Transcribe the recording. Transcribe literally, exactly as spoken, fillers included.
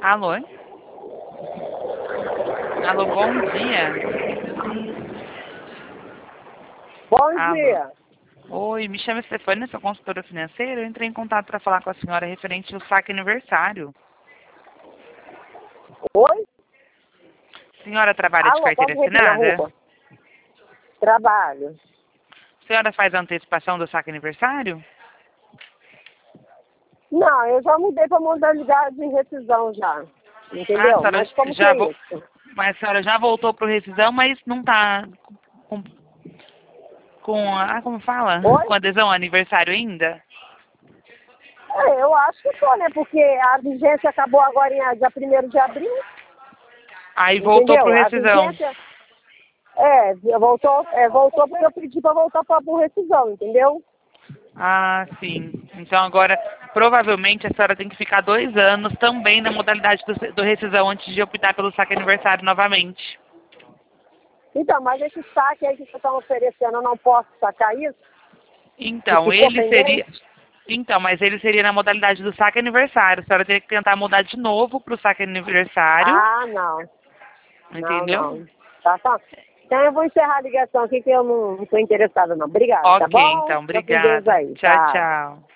Alô? Alô, bom dia. Bom Alô. dia. Oi, me chamo Stefania, sou consultora financeira. Eu entrei em contato para falar com a senhora referente ao saque aniversário. Oi? A senhora trabalha de Alô, carteira pode repetir na assinada? rua? Trabalho. A senhora faz a antecipação do saque aniversário? Não, eu já mudei para modalidade de rescisão já. Ah, a Entendeu? senhora Mas como que já é vo... isso? Mas a senhora já voltou para o rescisão, mas não está com... com a... como fala? Oi? Com adesão ao aniversário ainda? É, eu acho que tô, né? Porque a vigência acabou agora em dia primeiro de abril. Aí voltou para o Entendeu? A rescisão. vigência... É, voltou, é, voltou porque eu pedi para voltar para a rescisão, entendeu? Ah, sim. Então agora, provavelmente, a senhora tem que ficar dois anos também na modalidade do, do rescisão antes de optar pelo saque aniversário novamente. Então, mas esse saque aí que vocês estão oferecendo, eu não posso sacar isso? Que Então, ficou ele seria... pendente? Então, mas ele seria na modalidade do saque aniversário. A senhora teria que tentar mudar de novo para o saque aniversário. Ah, não. Não, Entendeu? não. Tá, tá. Então eu vou encerrar a ligação aqui que eu não estou interessada não. Obrigada, tá Ok, bom? então, Fica com Deus obrigada. aí, Tchau, tá? tchau.